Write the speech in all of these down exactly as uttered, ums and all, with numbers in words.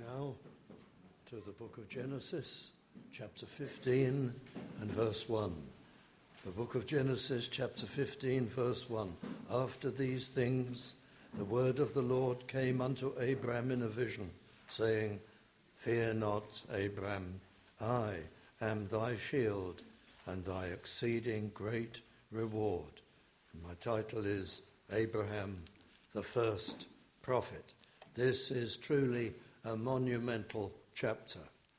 now to the book of Genesis, chapter fifteen and verse one. The book of Genesis, chapter fifteen, verse one. After these things, the word of the Lord came unto Abram in a vision, saying, Fear not, Abram, I am thy shield and thy exceeding great reward. And my title is Abraham, the first prophet. This is truly a monumental chapter.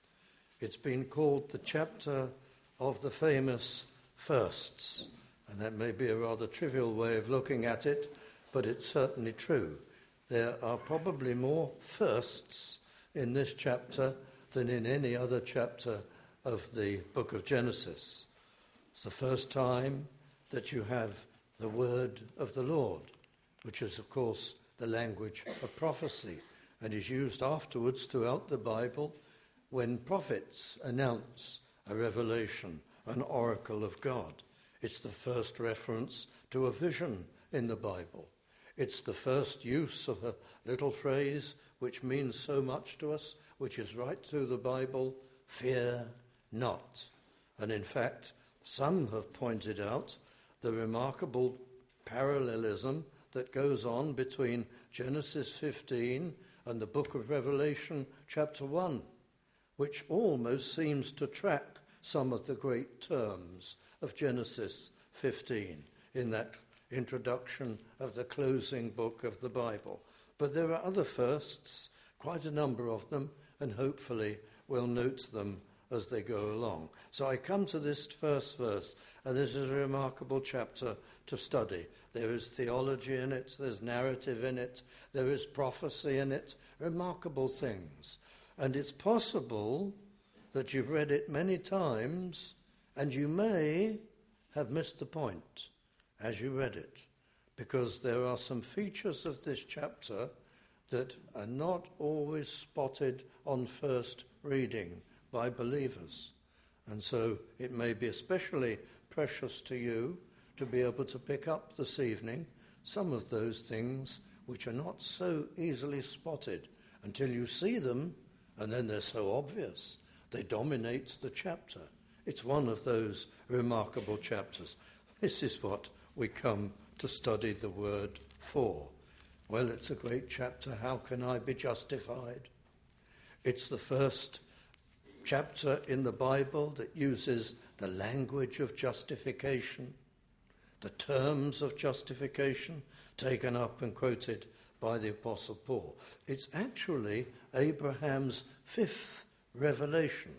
It's been called the chapter of the famous firsts, and that may be a rather trivial way of looking at it, but it's certainly true. There are probably more firsts in this chapter than in any other chapter of the book of Genesis. It's the first time that you have the word of the Lord, which is, of course, the language of prophecy, and is used afterwards throughout the Bible when prophets announce a revelation, an oracle of God. It's the first reference to a vision in the Bible. It's the first use of a little phrase which means so much to us, which is right through the Bible, fear not. And in fact, some have pointed out the remarkable parallelism that goes on between Genesis fifteen and the book of Revelation chapter one, which almost seems to track some of the great terms of Genesis fifteen in that introduction of the closing book of the Bible. But there are other firsts, quite a number of them, and hopefully we'll note them as they go along. So I come to this first verse, and this is a remarkable chapter to study. There is theology in it, there's narrative in it, there is prophecy in it, remarkable things. And it's possible that you've read it many times, and you may have missed the point as you read it, because there are some features of this chapter that are not always spotted on first reading by believers. And so it may be especially precious to you to be able to pick up this evening some of those things which are not so easily spotted until you see them, and then they're so obvious. They dominate the chapter. It's one of those remarkable chapters. This is what we come to study the word for. Well, it's a great chapter. How can I be justified? It's the first chapter in the Bible that uses the language of justification, the terms of justification taken up and quoted by the Apostle Paul. It's actually Abraham's fifth revelation,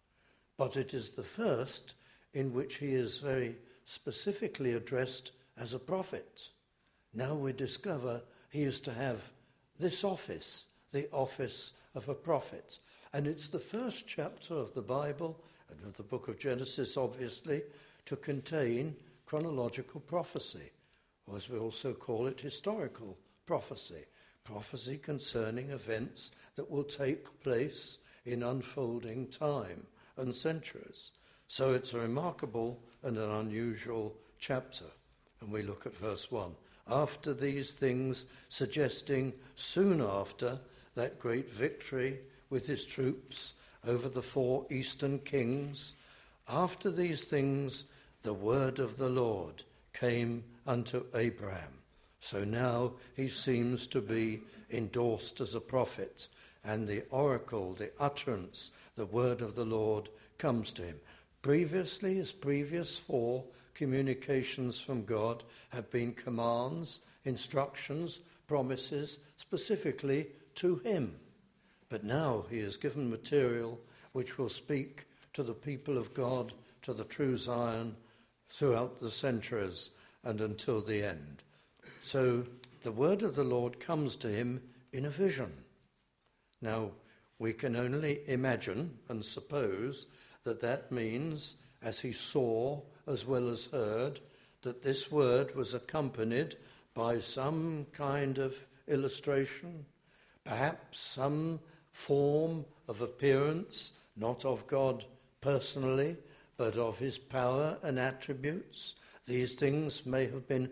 but it is the first in which he is very specifically addressed as a prophet. Now we discover he is to have this office, the office of a prophet. And it's the first chapter of the Bible, and of the book of Genesis, obviously, to contain chronological prophecy, or as we also call it, historical prophecy. Prophecy concerning events that will take place in unfolding time and centuries. So it's a remarkable and an unusual chapter. And we look at verse one. After these things, suggesting soon after that great victory with his troops over the four eastern kings, after these things the word of the Lord came unto Abraham. So now he seems to be endorsed as a prophet, and the oracle, the utterance, the word of the Lord comes to him. Previously, his previous four communications from God have been commands, instructions, promises, specifically to him. But now he is given material which will speak to the people of God, to the true Zion, throughout the centuries and until the end. So the word of the Lord comes to him in a vision. Now, we can only imagine and suppose that that means, as he saw as well as heard, that this word was accompanied by some kind of illustration, perhaps some form of appearance, not of God personally, but of his power and attributes. These things may have been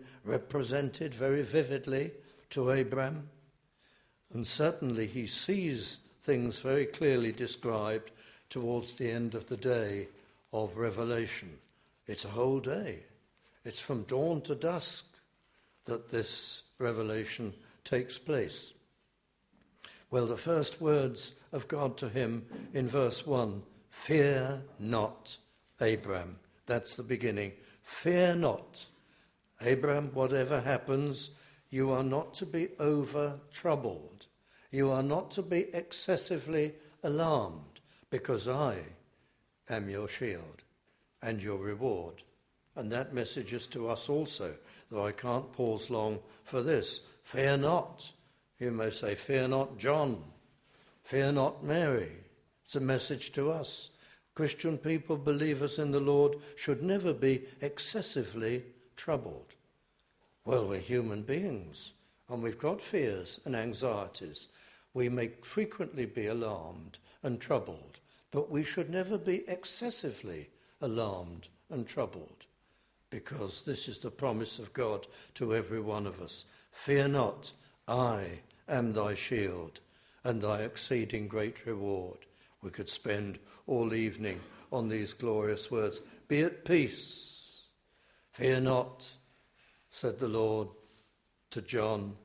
represented very vividly to Abraham. And certainly he sees things very clearly described towards the end of the day of Revelation. It's a whole day. It's from dawn to dusk that this revelation takes place. Well, the first words of God to him in verse one, fear not, Abram. That's the beginning. Fear not. Abram, whatever happens, you are not to be over troubled. You are not to be excessively alarmed, because I am your shield and your reward. And that message is to us also, though I can't pause long for this. Fear not. You may say, fear not John. Fear not Mary. It's a message to us. Christian people, believers in the Lord, should never be excessively troubled. Well, we're human beings, and we've got fears and anxieties. We may frequently be alarmed and troubled, but we should never be excessively alarmed and troubled, because this is the promise of God to every one of us. Fear not, I am thy shield and thy exceeding great reward. We could spend all evening on these glorious words. Be at peace. Fear not, said the Lord to John,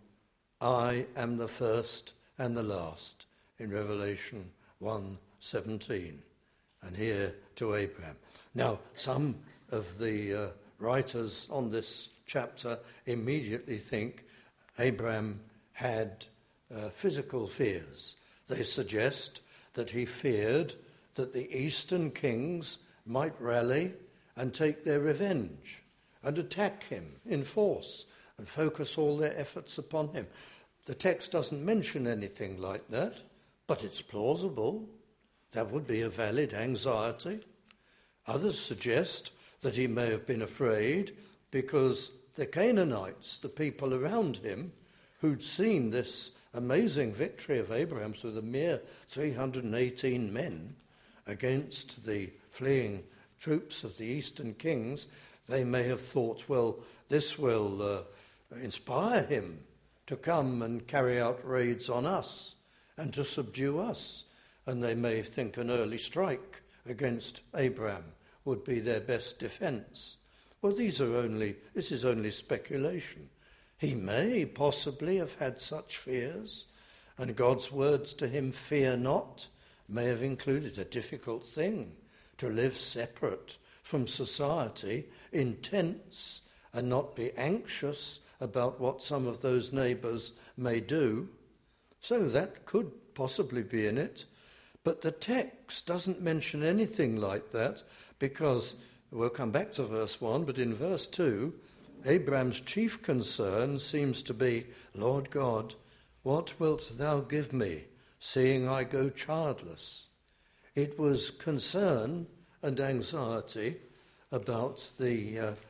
I am the first and the last, in Revelation one seventeen, and here to Abraham. Now, some of the uh, writers on this chapter immediately think Abraham had uh, physical fears. They suggest that he feared that the eastern kings might rally and take their revenge and attack him in force and focus all their efforts upon him. The text doesn't mention anything like that, but it's plausible. That would be a valid anxiety. Others suggest that he may have been afraid because the Canaanites, the people around him, who'd seen this amazing victory of Abraham's with a mere three hundred eighteen men against the fleeing troops of the eastern kings, they may have thought, well, this will uh, inspire him to come and carry out raids on us and to subdue us. And they may think an early strike against Abraham would be their best defense. Well, these are only, this is only speculation. He may possibly have had such fears, and God's words to him, fear not, may have included a difficult thing, to live separate from society in tents and not be anxious about what some of those neighbours may do. So that could possibly be in it. But the text doesn't mention anything like that, because we'll come back to verse one, but in verse two, Abraham's chief concern seems to be, Lord God, what wilt thou give me, seeing I go childless? It was concern and anxiety about the uh,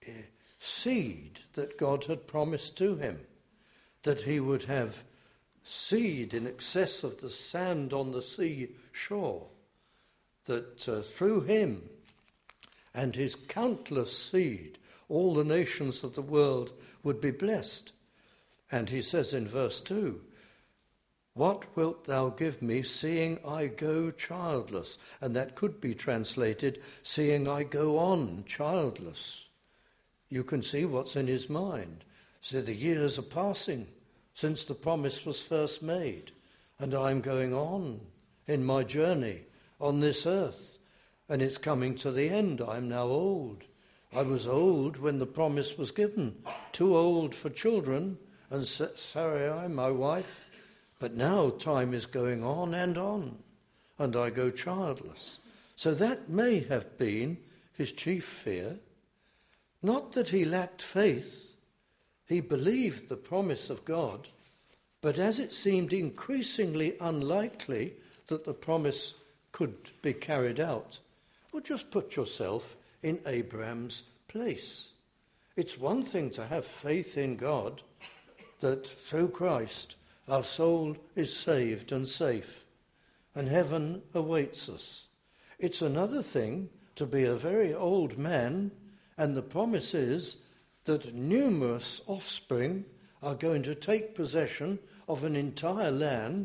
seed that God had promised to him, that he would have seed in excess of the sand on the sea shore, that uh, through him and his countless seed, all the nations of the world would be blessed. And he says in verse two, what wilt thou give me, seeing I go childless? And that could be translated, seeing I go on childless. You can see what's in his mind. So the years are passing since the promise was first made, and I'm going on in my journey on this earth, and it's coming to the end. I'm now old. I was old when the promise was given, too old for children, and Sarai, my wife, but now time is going on and on, and I go childless. So that may have been his chief fear. Not that he lacked faith. He believed the promise of God, but as it seemed increasingly unlikely that the promise could be carried out, well, just put yourself in Abraham's place. It's one thing to have faith in God, that through Christ our soul is saved and safe, and heaven awaits us. It's another thing to be a very old man, and the promise is that numerous offspring are going to take possession of an entire land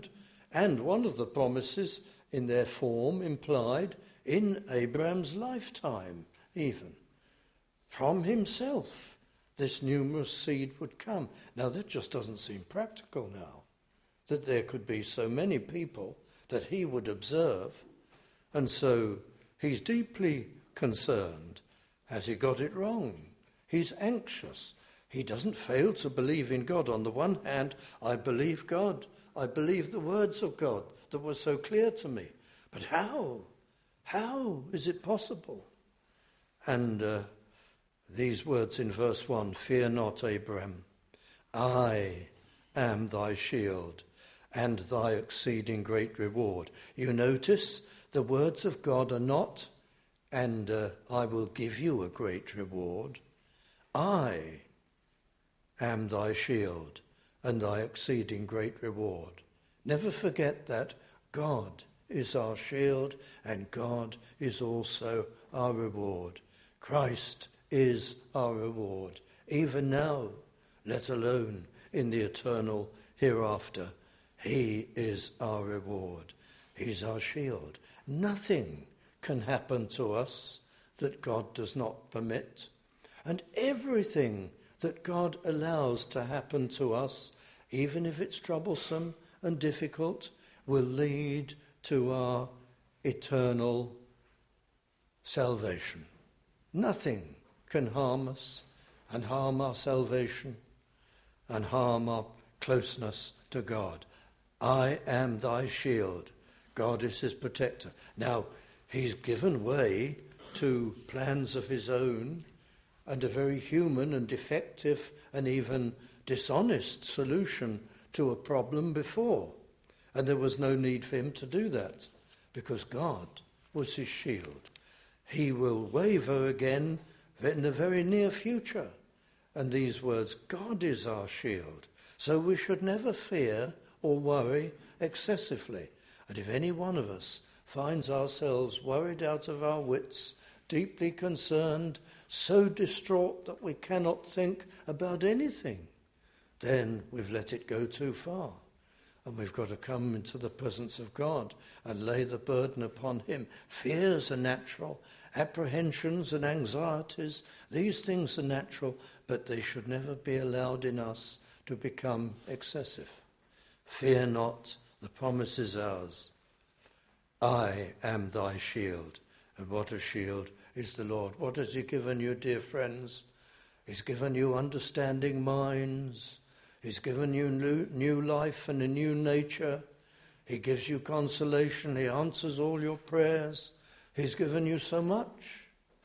And one of the promises in their form implied in Abraham's lifetime even. From himself, this numerous seed would come. Now that just doesn't seem practical now, that there could be so many people that he would observe. And so he's deeply concerned. Has he got it wrong? He's anxious. He doesn't fail to believe in God. On the one hand, I believe God. I believe the words of God that were so clear to me. But how? How is it possible? And uh, these words in verse one, fear not, Abraham, I am thy shield and thy exceeding great reward. You notice the words of God are not, and uh, I will give you a great reward. I am thy shield and thy exceeding great reward. Never forget that God is our shield and God is also our reward. Christ is our reward, even now, let alone in the eternal hereafter. He is our reward. He's our shield. Nothing can happen to us that God does not permit. And everything that God allows to happen to us, even if it's troublesome and difficult, will lead to our eternal salvation. Nothing can harm us and harm our salvation and harm our closeness to God. I am thy shield. God is his protector. Now, he's given way to plans of his own and a very human and defective and even dishonest solution to a problem before. And there was no need for him to do that because God was his shield. He will waver again in the very near future. And these words, God is our shield. So we should never fear or worry excessively. And if any one of us finds ourselves worried out of our wits, deeply concerned, so distraught that we cannot think about anything, then we've let it go too far. And we've got to come into the presence of God and lay the burden upon him. Fears are natural. Apprehensions and anxieties, these things are natural, but they should never be allowed in us to become excessive. Fear not, the promise is ours. I am thy shield. And what a shield is the Lord. What has he given you, dear friends? He's given you understanding minds. He's given you new, new life and a new nature. He gives you consolation. He answers all your prayers. He's given you so much.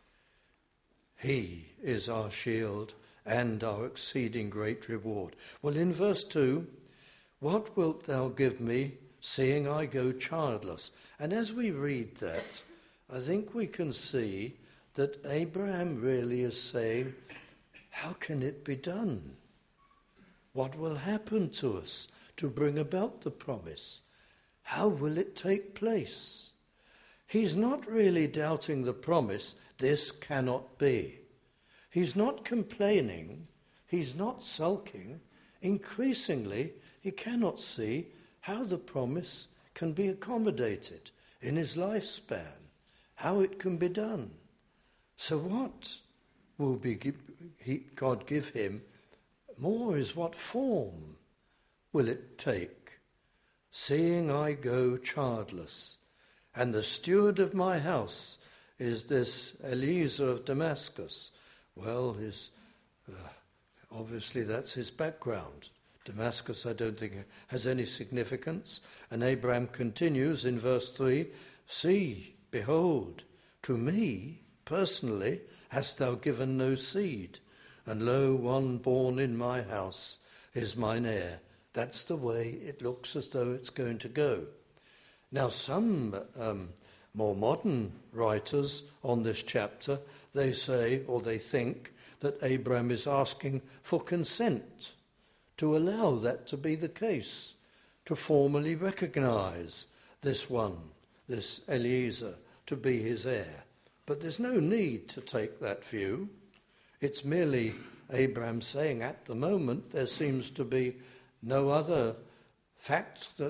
He is our shield and our exceeding great reward. Well, in verse two, what wilt thou give me, seeing I go childless? And as we read that, I think we can see that Abraham really is saying, how can it be done? What will happen to us to bring about the promise? How will it take place? He's not really doubting the promise, this cannot be. He's not complaining, he's not sulking. Increasingly, he cannot see how the promise can be accommodated in his lifespan, how it can be done. So what will be he, God give him? More is what form will it take? Seeing I go childless, and the steward of my house is this Eliezer of Damascus. Well, his, uh, obviously that's his background. Damascus, I don't think, has any significance. And Abraham continues in verse three, see, behold, to me, personally, hast thou given no seed, and lo, one born in my house is mine heir. That's the way it looks as though it's going to go. Now, some um, more modern writers on this chapter, they say, or they think, that Abraham is asking for consent to allow that to be the case, to formally recognize this one, this Eliezer, to be his heir. But there's no need to take that view. It's merely Abraham saying at the moment there seems to be no other fact that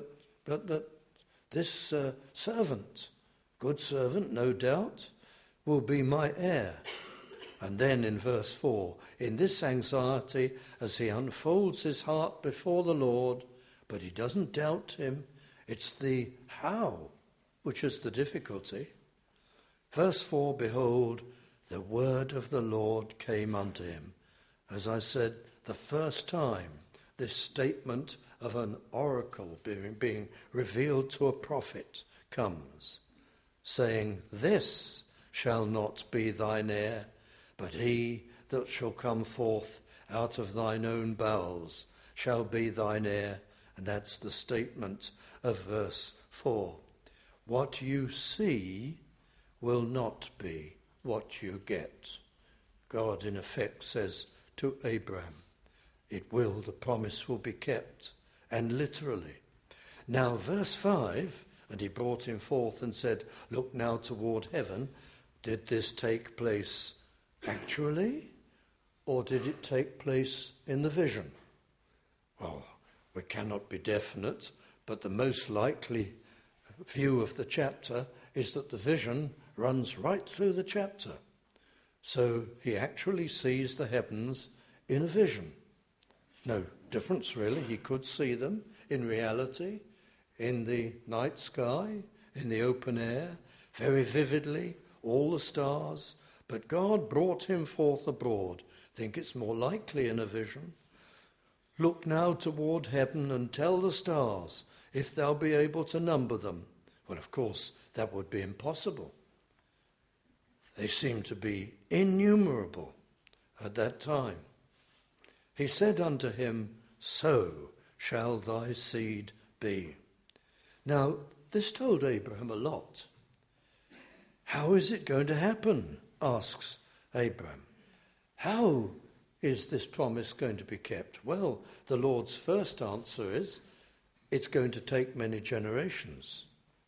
but that this uh, servant, good servant, no doubt, will be my heir. And then in verse four, in this anxiety, as he unfolds his heart before the Lord, but he doesn't doubt him, it's the how which is the difficulty. Verse four, behold, the word of the Lord came unto him. As I said, the first time this statement of an oracle being, being revealed to a prophet comes, saying, this shall not be thine heir, but he that shall come forth out of thine own bowels shall be thine heir. And that's the statement of verse four. What you see will not be what you get. God, in effect, says to Abraham, it will, the promise will be kept, and literally. Now, verse five, and he brought him forth and said, look now toward heaven. Did this take place actually, or did it take place in the vision? Well, we cannot be definite, but the most likely view of the chapter is that the vision runs right through the chapter. So he actually sees the heavens in a vision. No difference really. He could see them in reality, in the night sky, in the open air, very vividly, all the stars. But God brought him forth abroad. I think it's more likely in a vision. Look now toward heaven and tell the stars if thou be able to number them. Well, of course, that would be impossible. They seem to be innumerable at that time. He said unto him, so shall thy seed be. Now, this told Abraham a lot. How is it going to happen? Asks Abraham. How is this promise going to be kept? Well, the Lord's first answer is, it's going to take many generations.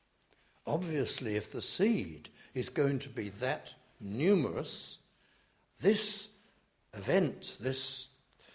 Obviously, if the seed is going to be that numerous, this event, this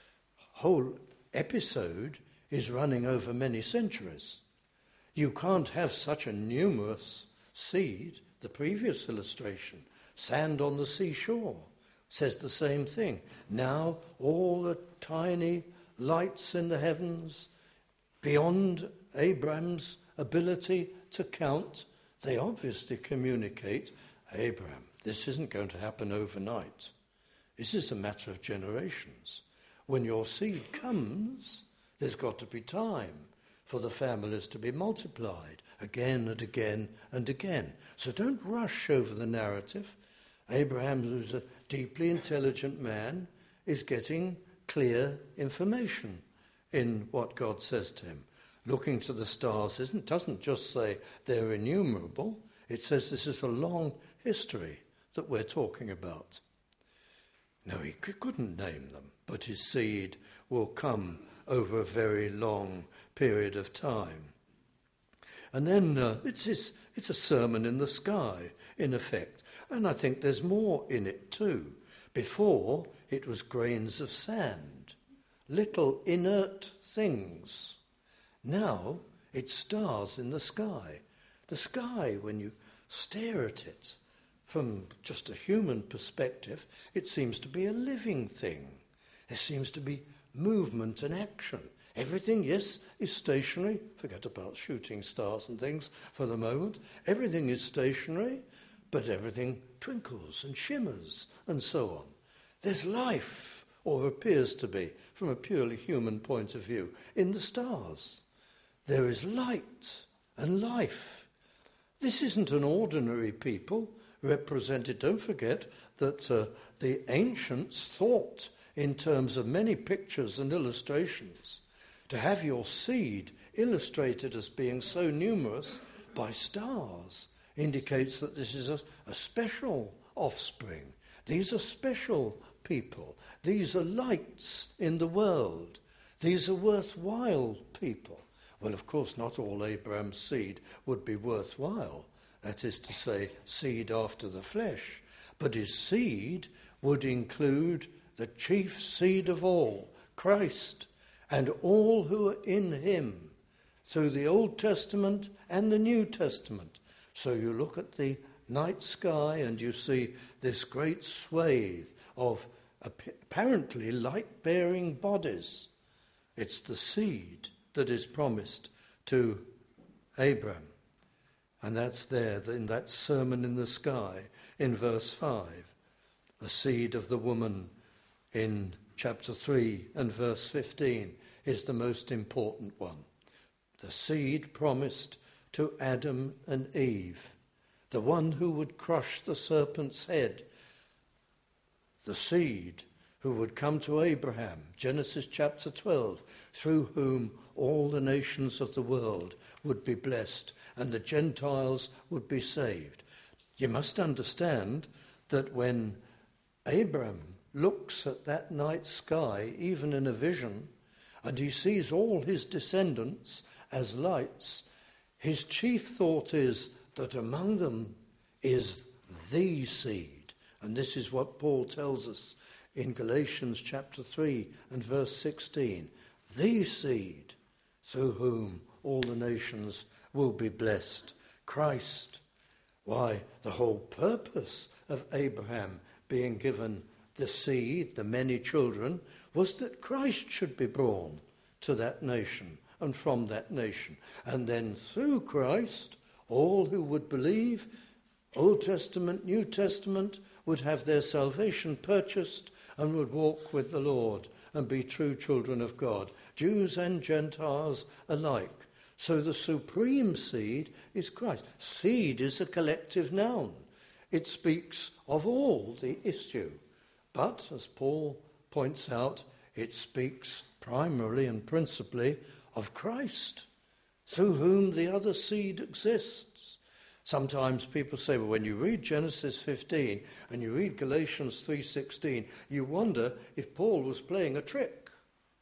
whole episode is running over many centuries. You can't have such a numerous seed. The previous illustration, sand on the seashore, says the same thing. Now all the tiny lights in the heavens, beyond Abraham's ability to count, they obviously communicate, Abraham, this isn't going to happen overnight. This is a matter of generations. When your seed comes, there's got to be time for the families to be multiplied again and again and again. So don't rush over the narrative. Abraham, who's a deeply intelligent man, is getting clear information in what God says to him. Looking to the stars isn't, doesn't just say they're innumerable. It says this is a long history that we're talking about. No, he couldn't name them, but his seed will come over a very long period of time. And then uh, it's, his, it's a sermon in the sky, in effect. And I think there's more in it too. Before, it was grains of sand, little inert things. Now, it's stars in the sky. The sky, when you stare at it from just a human perspective, it seems to be a living thing. There seems to be movement and action. Everything, yes, is stationary. Forget about shooting stars and things for the moment. Everything is stationary, but everything twinkles and shimmers and so on. There's life, or appears to be, from a purely human point of view, in the stars. There is light and life. This isn't an ordinary people represented. Don't forget that uh, the ancients thought in terms of many pictures and illustrations. To have your seed illustrated as being so numerous by stars indicates that this is a, a special offspring. These are special people. These are lights in the world. These are worthwhile people. Well, of course, not all Abraham's seed would be worthwhile. That is to say, seed after the flesh. But his seed would include the chief seed of all, Christ, and all who are in him. through the Old Testament and the New Testament. So you look at the night sky and you see this great swathe of apparently light-bearing bodies. It's the seed that is promised to Abraham. And that's there in that sermon in the sky in verse five. The seed of the woman in chapter three and verse fifteen is the most important one. The seed promised to Adam and Eve, the one who would crush the serpent's head, the seed who would come to Abraham, Genesis chapter twelve, through whom all the nations of the world would be blessed and the Gentiles would be saved. You must understand that when Abraham looks at that night sky, even in a vision, and he sees all his descendants as lights, his chief thought is that among them is the seed. And this is what Paul tells us in Galatians chapter three and verse sixteen. The seed through whom all the nations will be blessed. Christ. Why, the whole purpose of Abraham being given the seed, the many children, was that Christ should be born to that nation and from that nation. And then through Christ, all who would believe, Old Testament, New Testament, would have their salvation purchased and would walk with the Lord and be true children of God, Jews and Gentiles alike. So the supreme seed is Christ. Seed is a collective noun. It speaks of all the issue. But, as Paul points out, it speaks primarily and principally of Christ, through whom the other seed exists. Sometimes people say, well, when you read Genesis fifteen and you read Galatians three sixteen, you wonder if Paul was playing a trick.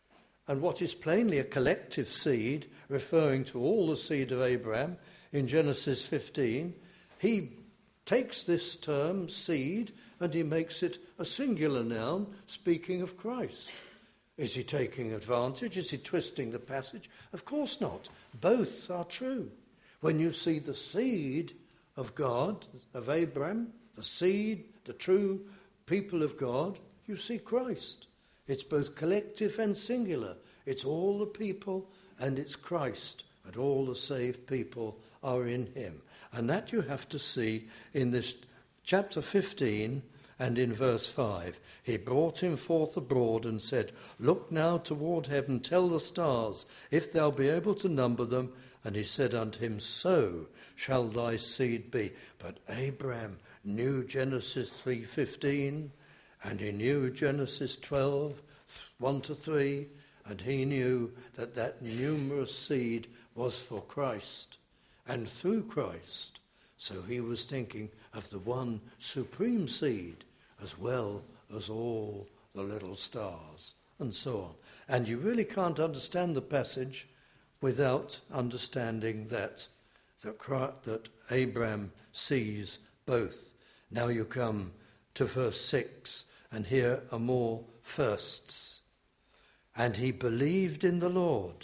And what is plainly a collective seed, referring to all the seed of Abraham in Genesis fifteen, he takes this term, seed, and he makes it a singular noun, speaking of Christ. Is he taking advantage? Is he twisting the passage? Of course not. Both are true. When you see the seed of God, of Abraham, the seed, the true people of God, you see Christ. It's both collective and singular. It's all the people and it's Christ, and all the saved people are in him. And that you have to see in this chapter fifteen and in verse five. He brought him forth abroad and said, look now toward heaven, tell the stars, if thou be able to number them. And he said unto him, so shall thy seed be. But Abraham knew Genesis three fifteen, and he knew Genesis twelve, one to three, and he knew that that numerous seed was for Christ and through Christ. So he was thinking of the one supreme seed as well as all the little stars and so on. And you really can't understand the passage without understanding that, that, that Abraham sees both. Now you come to verse six, and here are more firsts. And he believed in the Lord,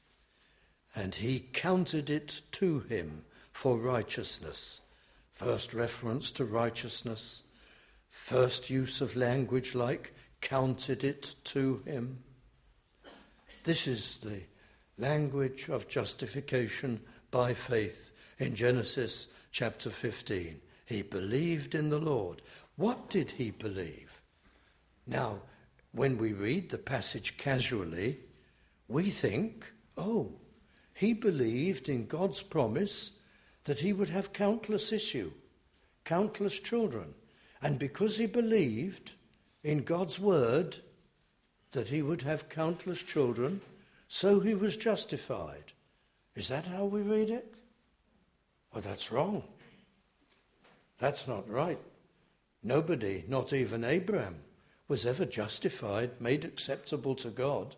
and he counted it to him for righteousness. First reference to righteousness. First use of language like counted it to him. This is the language of justification by faith in Genesis chapter fifteen. He believed in the Lord. What did he believe? Now, when we read the passage casually, we think, oh, he believed in God's promise that he would have countless issue, countless children. And because he believed in God's word that he would have countless children, so he was justified. Is that how we read it? Well, that's wrong. That's not right. Nobody, not even Abraham, was ever justified, made acceptable to God,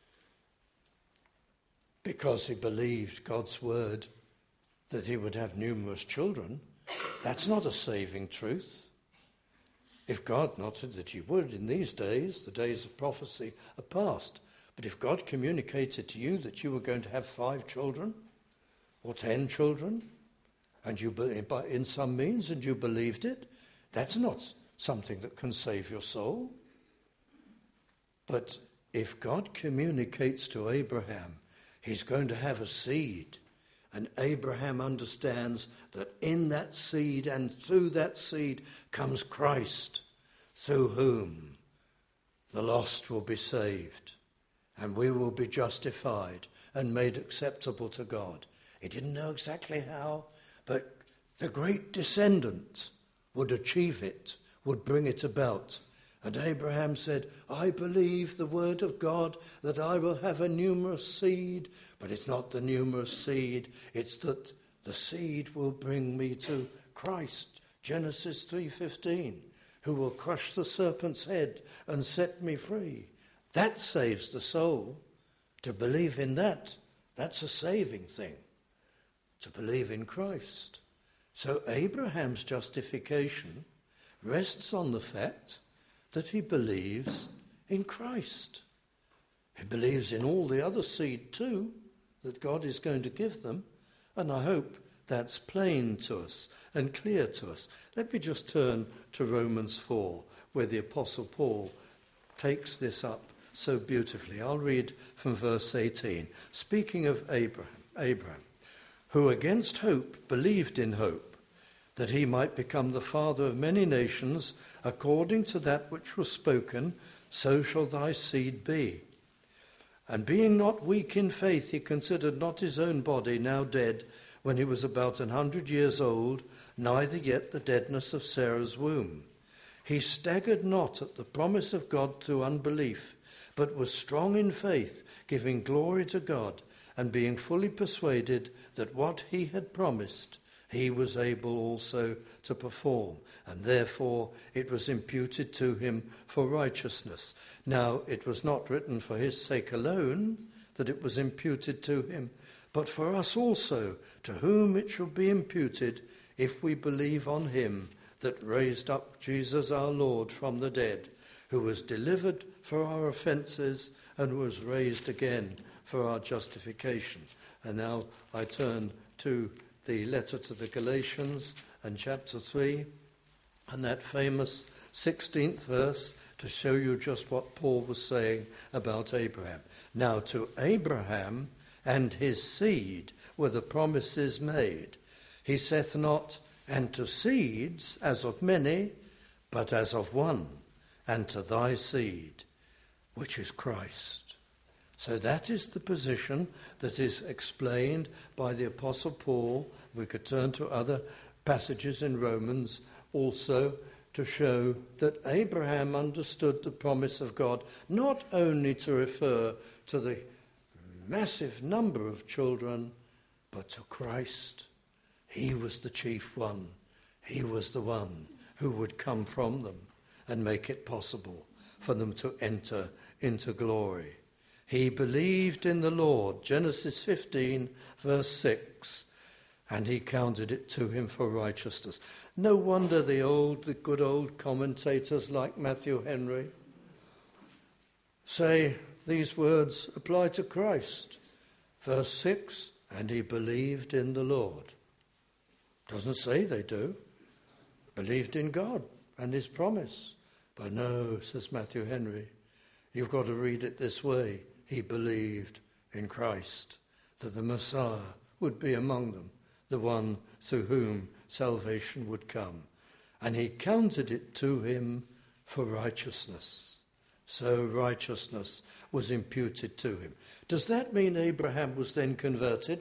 because he believed God's word that he would have numerous children. That's not a saving truth. If God, not that he would in these days, the days of prophecy are past, But if God communicated to you that you were going to have five children or ten children, and you in some means, and you believed it, that's not something that can save your soul. But if God communicates to Abraham, he's going to have a seed, and Abraham understands that in that seed and through that seed comes Christ, through whom the lost will be saved, and we will be justified and made acceptable to God. He didn't know exactly how, but the great descendant would achieve it, would bring it about. And Abraham said, I believe the word of God that I will have a numerous seed, but it's not the numerous seed, it's that the seed will bring me to Christ, Genesis three fifteen, who will crush the serpent's head and set me free. That saves the soul. To believe in that, that's a saving thing. To believe in Christ. So Abraham's justification rests on the fact that he believes in Christ. He believes in all the other seed too, that God is going to give them, and I hope that's plain to us and clear to us. Let me just turn to Romans four, where the Apostle Paul takes this up so beautifully. I'll read from verse eighteen. Speaking of Abraham, Abraham, who against hope believed in hope, that he might become the father of many nations, according to that which was spoken, so shall thy seed be. And being not weak in faith, he considered not his own body now dead, when he was about an hundred years old, neither yet the deadness of Sarah's womb. He staggered not at the promise of God through unbelief, but was strong in faith, giving glory to God, and being fully persuaded that what he had promised, he was able also to perform, and therefore it was imputed to him for righteousness. Now it was not written for his sake alone that it was imputed to him, but for us also, to whom it shall be imputed if we believe on him that raised up Jesus our Lord from the dead, who was delivered for our offences and was raised again for our justification. And now I turn to the letter to the Galatians and chapter three, and that famous sixteenth verse to show you just what Paul was saying about Abraham. Now to Abraham and his seed were the promises made. He saith not, and to seeds as of many, but as of one, and to thy seed, which is Christ. So that is the position that is explained by the Apostle Paul. We could turn to other passages in Romans also to show that Abraham understood the promise of God, not only to refer to the massive number of children, but to Christ. He was the chief one. He was the one who would come from them and make it possible for them to enter into glory. He believed in the Lord, Genesis fifteen, verse six, and he counted it to him for righteousness. No wonder the old, the good old commentators like Matthew Henry say these words apply to Christ. Verse six, and he believed in the Lord. Doesn't say they do. Believed in God and his promise. But no, says Matthew Henry, you've got to read it this way. He believed in Christ, that the Messiah would be among them, the one through whom salvation would come. And he counted it to him for righteousness. So righteousness was imputed to him. Does that mean Abraham was then converted?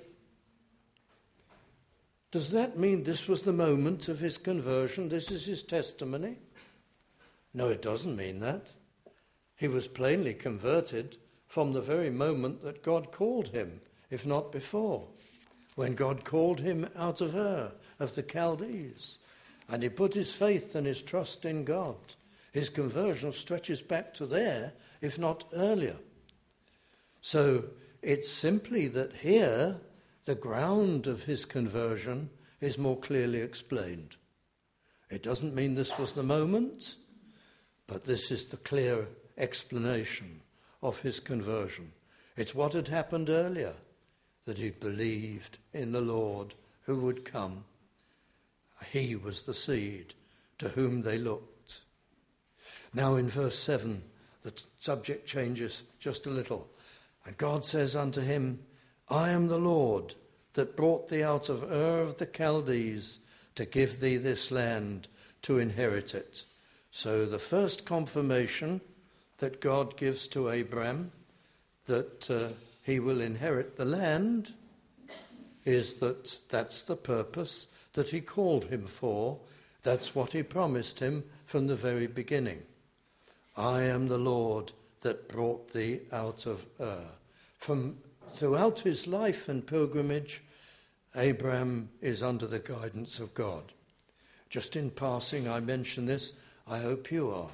Does that mean this was the moment of his conversion? This is his testimony? No, it doesn't mean that. He was plainly converted from the very moment that God called him, if not before, when God called him out of Ur, of the Chaldees, and he put his faith and his trust in God. His conversion stretches back to there, if not earlier. So it's simply that here the ground of his conversion is more clearly explained. It doesn't mean this was the moment, but this is the clear explanation of his conversion. It's what had happened earlier, that he believed in the Lord who would come. He was the seed to whom they looked. Now in verse seven, the subject changes just a little. And God says unto him, I am the Lord that brought thee out of Ur of the Chaldees to give thee this land to inherit it. So the first confirmation that God gives to Abraham that uh, he will inherit the land is that that's the purpose that he called him for. That's what he promised him from the very beginning. I am the Lord that brought thee out of Ur. From throughout his life and pilgrimage, Abraham is under the guidance of God. Just in passing, I mention this, I hope you are.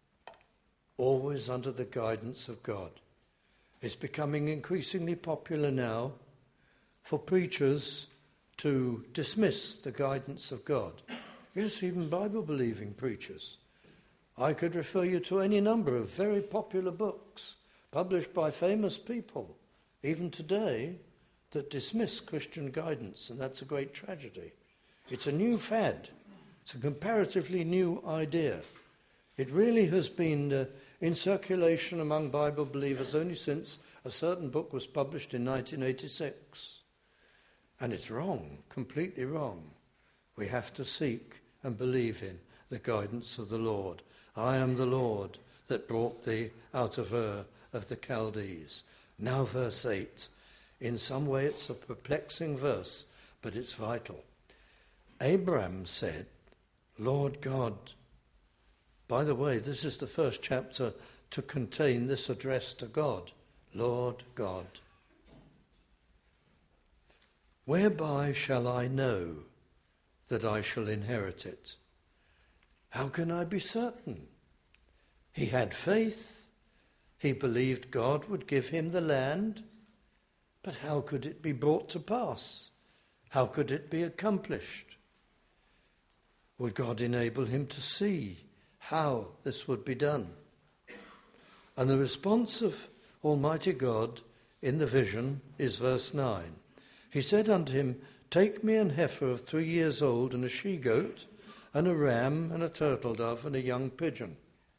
Always under the guidance of God. It's becoming increasingly popular now for preachers to dismiss the guidance of God. Yes, even Bible-believing preachers. I could refer you to any number of very popular books published by famous people, even today, that dismiss Christian guidance, and that's a great tragedy. It's a new fad. It's a comparatively new idea. It really has been uh, in circulation among Bible believers only since a certain book was published in nineteen eighty-six. And it's wrong, completely wrong. We have to seek and believe in the guidance of the Lord. I am the Lord that brought thee out of Ur of the Chaldees. Now verse eight. In some way it's a perplexing verse, but it's vital. Abraham said, Lord God. By the way, this is the first chapter to contain this address to God. Lord God. Whereby shall I know that I shall inherit it? How can I be certain? He had faith. He believed God would give him the land. But how could it be brought to pass? How could it be accomplished? Would God enable him to see how this would be done? And the response of Almighty God in the vision is verse nine. He said unto him, Take me an heifer of three years old, and a she-goat, and a ram, and a turtle dove, and a young pigeon.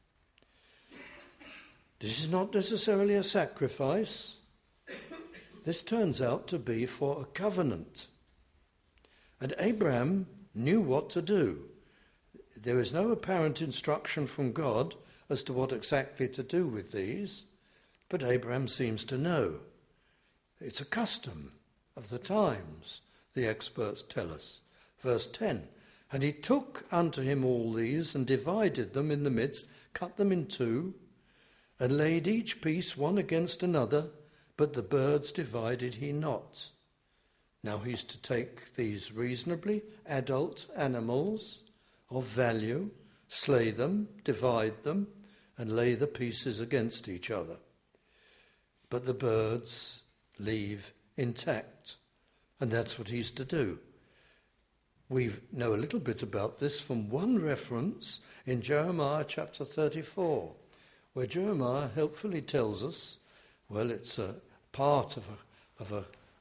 This is not necessarily a sacrifice. This turns out to be for a covenant. And Abraham knew what to do. There is no apparent instruction from God as to what exactly to do with these, but Abraham seems to know. It's a custom of the times, the experts tell us. Verse ten, And he took unto him all these, and divided them in the midst, cut them in two, and laid each piece one against another, but the birds divided he not. Now he's to take these reasonably adult animals of value, slay them, divide them, and lay the pieces against each other. But the birds leave intact, and that's what he's to do. We know a little bit about this from one reference in Jeremiah chapter thirty-four, where Jeremiah helpfully tells us, well, it's a part of a, of a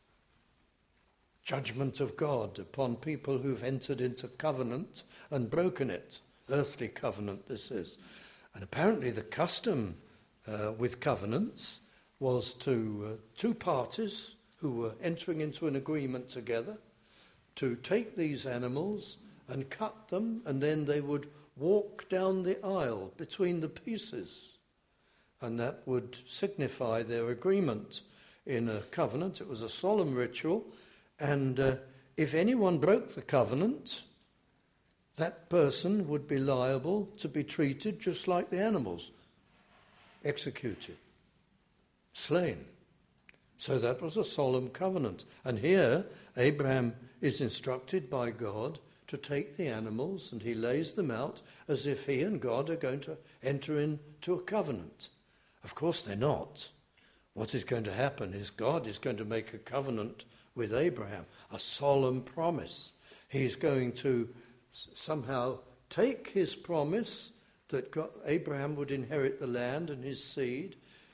judgment of God upon people who've entered into covenant and broken it. Earthly covenant, this is. And apparently the custom uh, with covenants was to uh, two parties who were entering into an agreement together to take these animals and cut them, and then they would walk down the aisle between the pieces. And that would signify their agreement in a covenant. It was a solemn ritual. And uh, if anyone broke the covenant, that person would be liable to be treated just like the animals. Executed. Slain. So that was a solemn covenant. And here, Abraham is instructed by God to take the animals, and he lays them out as if he and God are going to enter into a covenant. Of course they're not. What is going to happen is God is going to make a covenant with Abraham, a solemn promise. He's going to somehow take his promise that God, Abraham would inherit the land and his seed,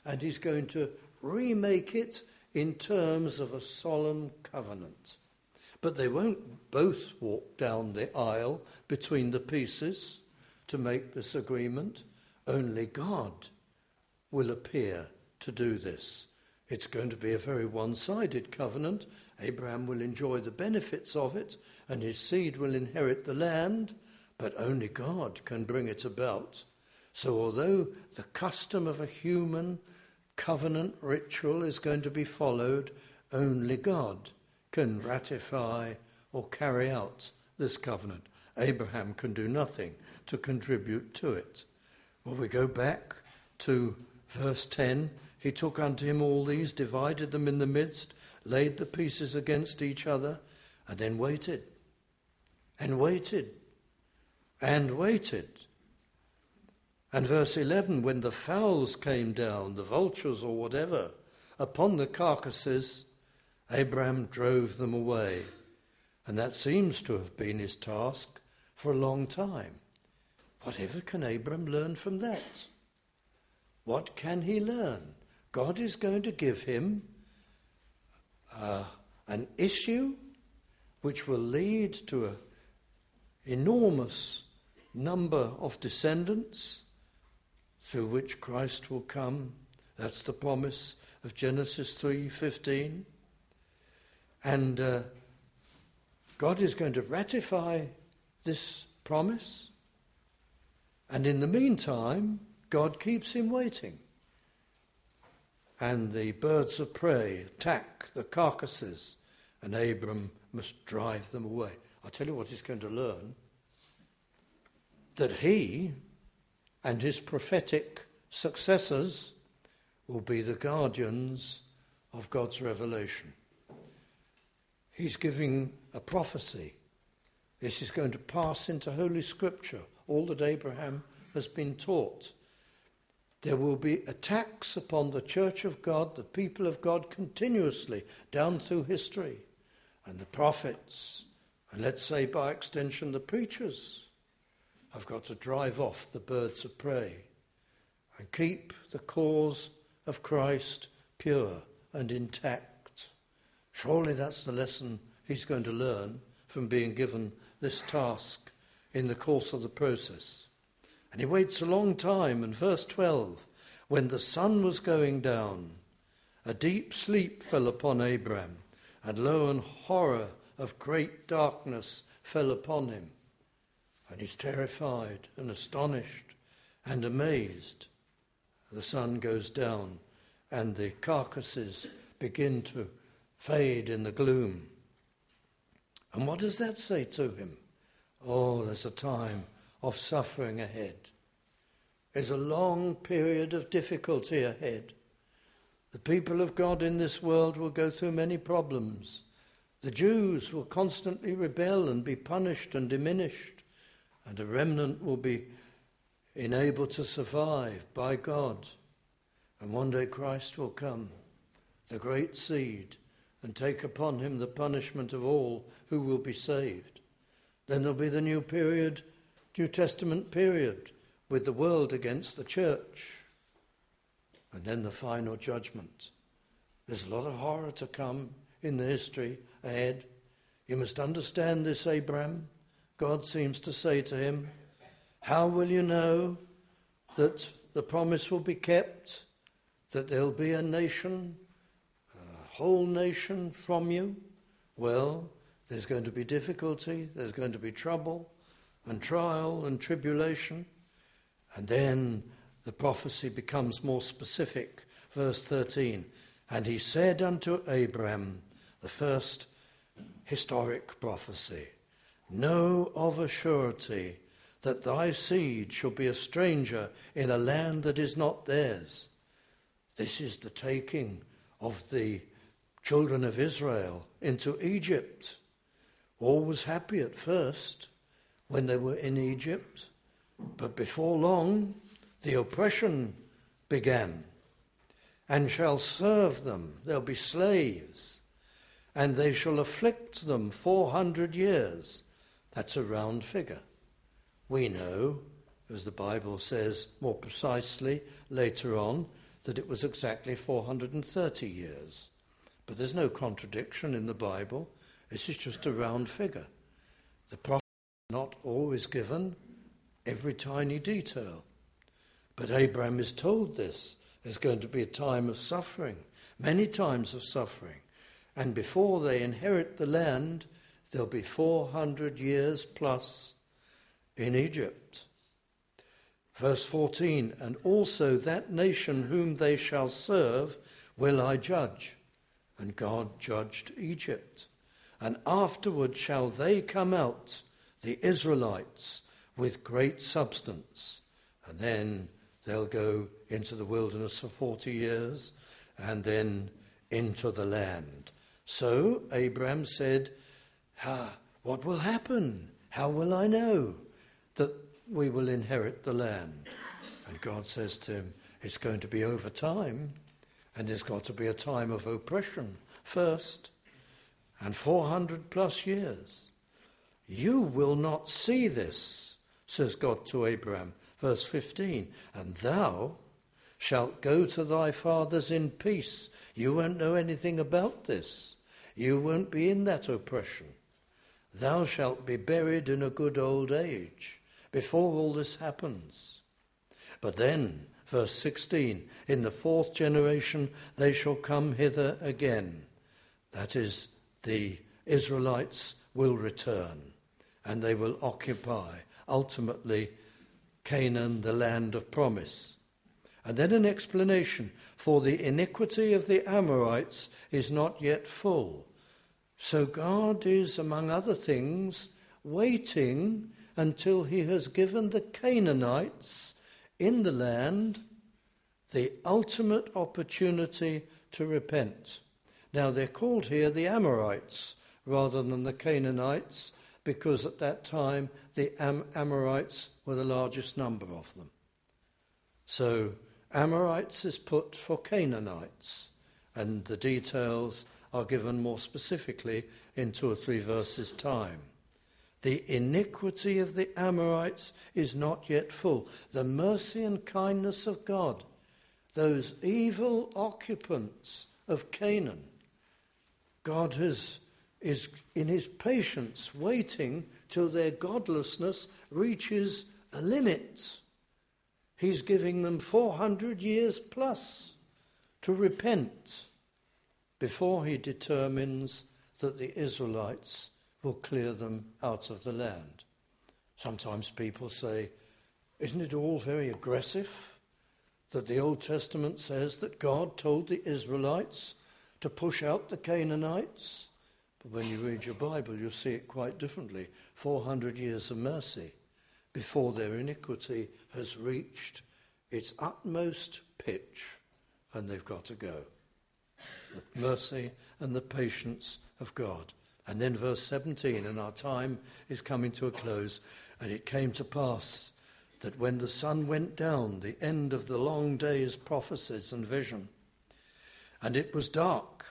and he's going to remake it in terms of a solemn covenant. But they won't both walk down the aisle between the pieces to make this agreement. Only God will appear to do this. It's going to be a very one-sided covenant. Abraham will enjoy the benefits of it, and his seed will inherit the land, but only God can bring it about. So although the custom of a human covenant ritual is going to be followed, only God can ratify or carry out this covenant. Abraham can do nothing to contribute to it. Well, we go back to verse ten. He took unto him all these, divided them in the midst, laid the pieces against each other, and then waited, and waited, and waited. And verse eleven, when the fowls came down, the vultures or whatever, upon the carcasses, Abraham drove them away. And that seems to have been his task for a long time. Whatever can Abraham learn from that? What can he learn? God is going to give him uh, an issue which will lead to an enormous number of descendants through which Christ will come. That's the promise of Genesis three fifteen. And uh, God is going to ratify this promise. And in the meantime, God keeps him waiting. And the birds of prey attack the carcasses, and Abram must drive them away. I'll tell you what he's going to learn. That he and his prophetic successors will be the guardians of God's revelation. He's giving a prophecy. This is going to pass into Holy Scripture, all that Abraham has been taught. There will be attacks upon the church of God, the people of God, continuously down through history. And the prophets, and let's say by extension the preachers, have got to drive off the birds of prey and keep the cause of Christ pure and intact. Surely that's the lesson he's going to learn from being given this task in the course of the process. And he waits a long time, and verse twelve, when the sun was going down, a deep sleep fell upon Abraham, and lo, an horror of great darkness fell upon him. And he's terrified and astonished and amazed. The sun goes down, and the carcasses begin to fade in the gloom. And what does that say to him? Oh, there's a time of suffering ahead. There's a long period of difficulty ahead. The people of God in this world will go through many problems. The Jews will constantly rebel and be punished and diminished, and a remnant will be enabled to survive by God. And one day Christ will come, the great seed, and take upon him the punishment of all who will be saved. Then there'll be the new period, New Testament period, with the world against the church. And then the final judgment. There's a lot of horror to come in the history ahead. You must understand this, Abraham. God seems to say to him, how will you know that the promise will be kept, that there'll be a nation, a whole nation from you? Well, there's going to be difficulty, there's going to be trouble and trial and tribulation. And then the prophecy becomes more specific. Verse thirteen, and he said unto Abraham, the first historic prophecy, know of a surety that thy seed shall be a stranger in a land that is not theirs. This is the taking of the children of Israel into Egypt. All was happy at first when they were in Egypt, but before long the oppression began. And shall serve them, they'll be slaves, and they shall afflict them four hundred years. That's a round figure. We know, as the Bible says more precisely later on, that it was exactly four hundred thirty years. But there's no contradiction in the Bible. This is just a round figure. The prophet is not always given every tiny detail. But Abraham is told this. There's going to be a time of suffering, many times of suffering. And before they inherit the land, there'll be four hundred years plus in Egypt. Verse fourteen, and also that nation whom they shall serve will I judge. And God judged Egypt. And afterward shall they come out, the Israelites, with great substance. And then they'll go into the wilderness for forty years, and then into the land. So Abraham said, ah, what will happen? How will I know that we will inherit the land? And God says to him, it's going to be over time, and there's got to be a time of oppression first, and four hundred plus years. You will not see this, says God to Abraham. Verse fifteen, and thou shalt go to thy fathers in peace. You won't know anything about this. You won't be in that oppression. Thou shalt be buried in a good old age before all this happens. But then, verse sixteen, in the fourth generation they shall come hither again. That is, the Israelites will return, and they will occupy, ultimately, Canaan, the land of promise. And then an explanation, for the iniquity of the Amorites is not yet full. So God is, among other things, waiting until he has given the Canaanites in the land the ultimate opportunity to repent. Now they're called here the Amorites rather than the Canaanites, because at that time the Am- Amorites were the largest number of them. So Amorites is put for Canaanites, and the details are given more specifically in two or three verses' time. The iniquity of the Amorites is not yet full. The mercy and kindness of God, those evil occupants of Canaan, God has, is in his patience waiting till their godlessness reaches a limit. He's giving them four hundred years plus to repent before he determines that the Israelites will clear them out of the land. Sometimes people say, isn't it all very aggressive that the Old Testament says that God told the Israelites to push out the Canaanites? But when you read your Bible, you'll see it quite differently. four hundred years of mercy before their iniquity has reached its utmost pitch, and they've got to go. The mercy and the patience of God. And then verse seventeen, and our time is coming to a close. And it came to pass that when the sun went down, the end of the long day's prophecies and vision, and it was dark,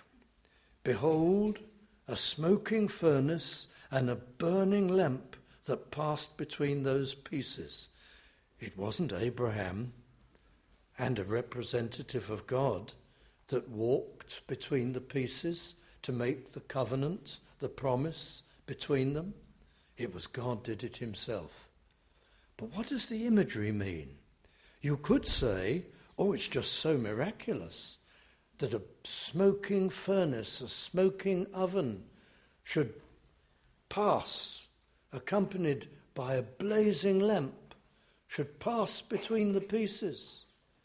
behold, a smoking furnace and a burning lamp that passed between those pieces. It wasn't Abraham and a representative of God that walked between the pieces to make the covenant, the promise between them. It was God did it himself. But what does the imagery mean? You could say, oh, it's just so miraculous that a smoking furnace, a smoking oven should pass, accompanied by a blazing lamp, should pass between the pieces.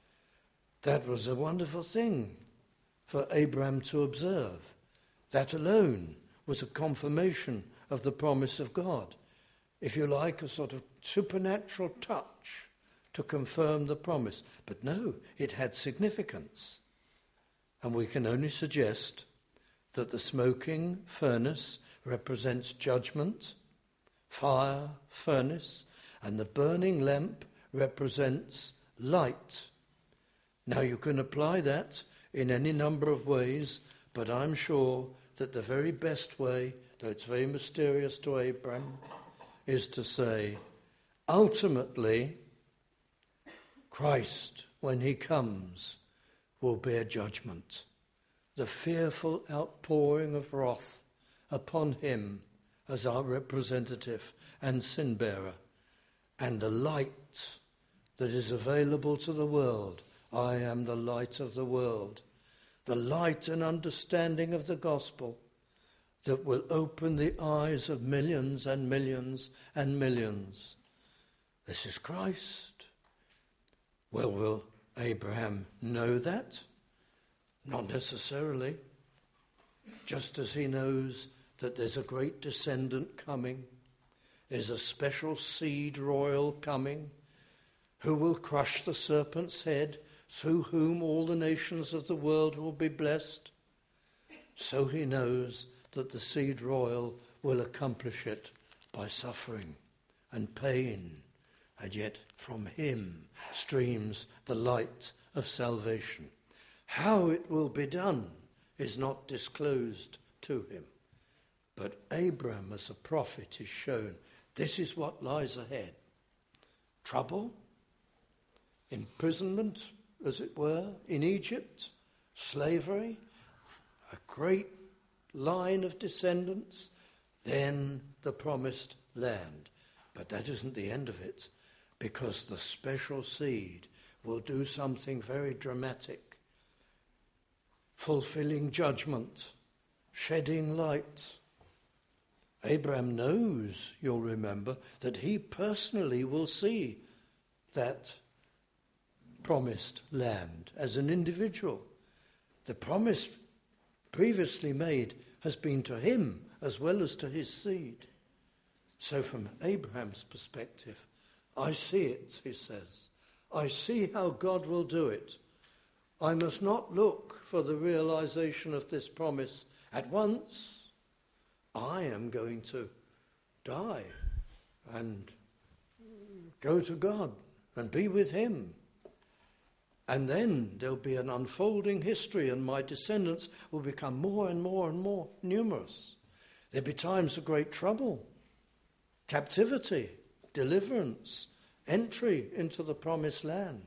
That was a wonderful thing for Abraham to observe. That alone was a confirmation of the promise of God. If you like, a sort of supernatural touch to confirm the promise. But no, it had significance. And we can only suggest that the smoking furnace represents judgment, fire, furnace, and the burning lamp represents light. Now you can apply that in any number of ways, but I'm sure that the very best way, though it's very mysterious to Abraham, is to say, ultimately, Christ, when he comes, will bear judgment. The fearful outpouring of wrath upon him as our representative and sin bearer, and the light that is available to the world. I am the light of the world. The light and understanding of the gospel that will open the eyes of millions and millions and millions. This is Christ. Well, will Abraham know that? Not necessarily. Just as he knows that there's a great descendant coming, there's a special seed royal coming, who will crush the serpent's head, through whom all the nations of the world will be blessed. So he knows that the seed royal will accomplish it by suffering and pain, and yet from him streams the light of salvation. How it will be done is not disclosed to him, but Abraham as a prophet is shown this is what lies ahead. Trouble, imprisonment, as it were, in Egypt, slavery, a great line of descendants, then the promised land. But that isn't the end of it, because the special seed will do something very dramatic, fulfilling judgment, shedding light. Abraham knows, you'll remember, that he personally will see that promised land as an individual. The promise previously made has been to him as well as to his seed. So from Abraham's perspective, I see it, he says. I see how God will do it. I must not look for the realization of this promise at once. I am going to die and go to God and be with him. And then there'll be an unfolding history, and my descendants will become more and more and more numerous. There'll be times of great trouble, captivity, deliverance, entry into the promised land.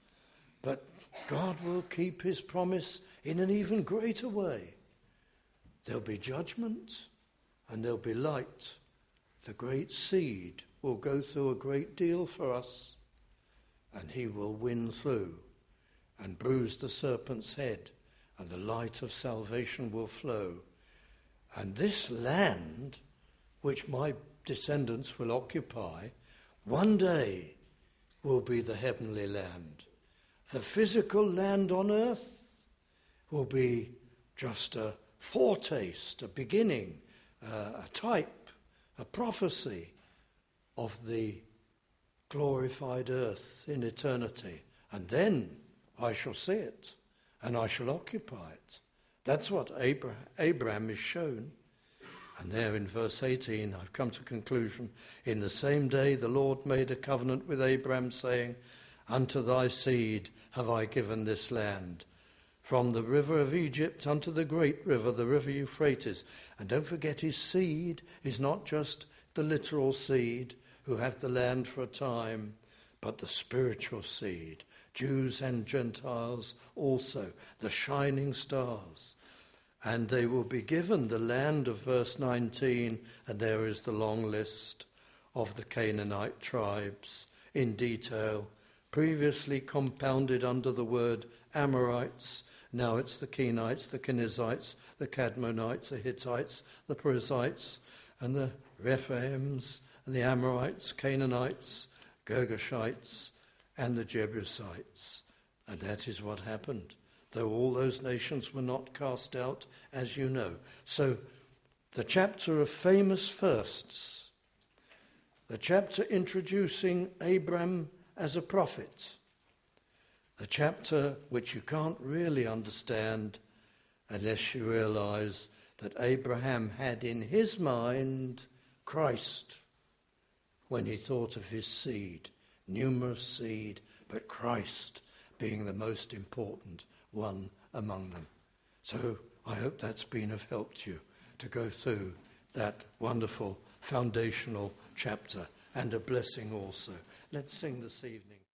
But God will keep his promise in an even greater way. There'll be judgment and there'll be light. The great seed will go through a great deal for us, and he will win through and bruise the serpent's head, and the light of salvation will flow. And this land, which my descendants will occupy, one day will be the heavenly land. The physical land on earth will be just a foretaste, a beginning, uh, a type, a prophecy of the glorified earth in eternity. And then I shall see it, and I shall occupy it. That's what Abraham, Abraham is shown. And there in verse eighteen, I've come to conclusion. In the same day the Lord made a covenant with Abraham, saying, unto thy seed have I given this land, from the river of Egypt unto the great river, the river Euphrates. And don't forget, his seed is not just the literal seed who have the land for a time, but the spiritual seed, Jews and Gentiles also, the shining stars. And they will be given the land of verse nineteen, and there is the long list of the Canaanite tribes in detail, previously compounded under the word Amorites. Now it's the Kenites, the Kenizzites, the Cadmonites, the Hittites, the Perizzites, and the Rephaims, and the Amorites, Canaanites, Girgashites, and the Jebusites. And that is what happened, though all those nations were not cast out, as you know. So the chapter of famous firsts, the chapter introducing Abram as a prophet, the chapter which you can't really understand unless you realize that Abraham had in his mind Christ when he thought of his seed, numerous seed, but Christ being the most important one among them. So I hope that's been of help to you to go through that wonderful foundational chapter, and a blessing also. Let's sing this evening.